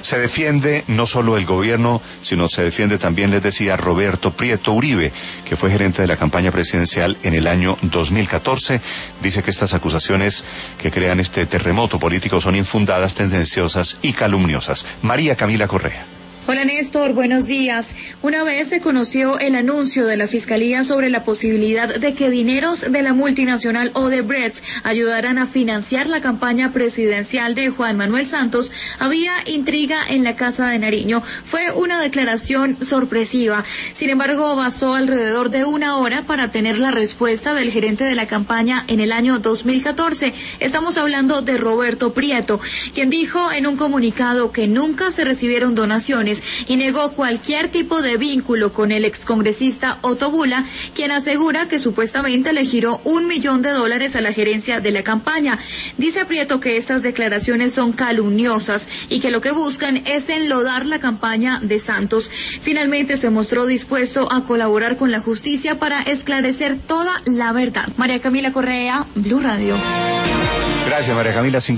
Se defiende no solo el gobierno, sino se defiende también, les decía, Roberto Prieto Uribe, que fue gerente de la campaña presidencial en el año 2014. Dice que estas acusaciones que crean este terremoto político son infundadas, tendenciosas y calumniosas. María Camila Correa. Hola Néstor, buenos días. Una vez se conoció el anuncio de la Fiscalía sobre la posibilidad de que dineros de la multinacional Odebrecht ayudaran a financiar la campaña presidencial de Juan Manuel Santos, había intriga en la Casa de Nariño. Fue una declaración sorpresiva. Sin embargo, bastó alrededor de una hora para tener la respuesta del gerente de la campaña en el año 2014. Estamos hablando de Roberto Prieto, quien dijo en un comunicado que nunca se recibieron donaciones y negó cualquier tipo de vínculo con el excongresista Otto Bula, quien asegura que supuestamente le giró $1 millón a la gerencia de la campaña. Dice Prieto que estas declaraciones son calumniosas y que lo que buscan es enlodar la campaña de Santos. Finalmente se mostró dispuesto a colaborar con la justicia para esclarecer toda la verdad. María Camila Correa, Blue Radio. Gracias, María Camila.